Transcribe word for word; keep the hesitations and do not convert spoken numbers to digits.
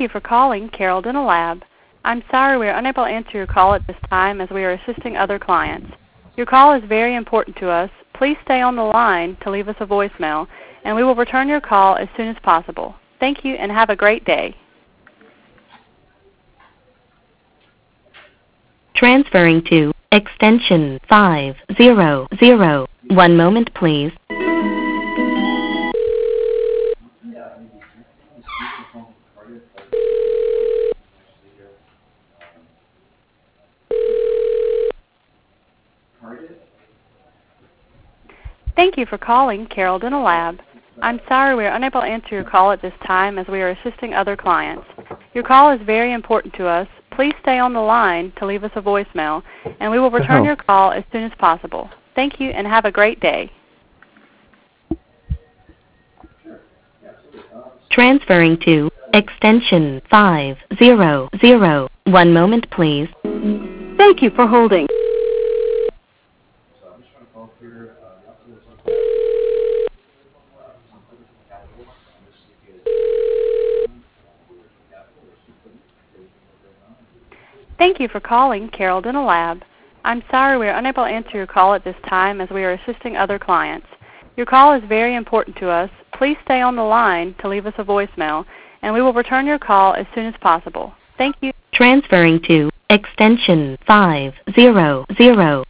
you for calling Carroll Dental Lab. I'm sorry we are unable to answer your call at this time as we are assisting other clients. Your call is very important to us. Please stay on the line to leave us a voicemail, and we will return your call as soon as possible. Thank you and have a great day. Transferring to extension five zero zero. One moment, please. Thank you for calling Carroll Dental Lab. I'm sorry we are unable to answer your call at this time as we are assisting other clients. Your call is very important to us. Please stay on the line to leave us a voicemail, and we will return your call as soon as possible. Thank you and have a great day. Transferring to extension five zero zero. One moment, please. Thank you for holding. Thank you for calling Carroll Dental Lab. I'm sorry we are unable to answer your call at this time as we are assisting other clients. Your call is very important to us. Please stay on the line to leave us a voicemail, and we will return your call as soon as possible. Thank you. Transferring to extension five zero zero.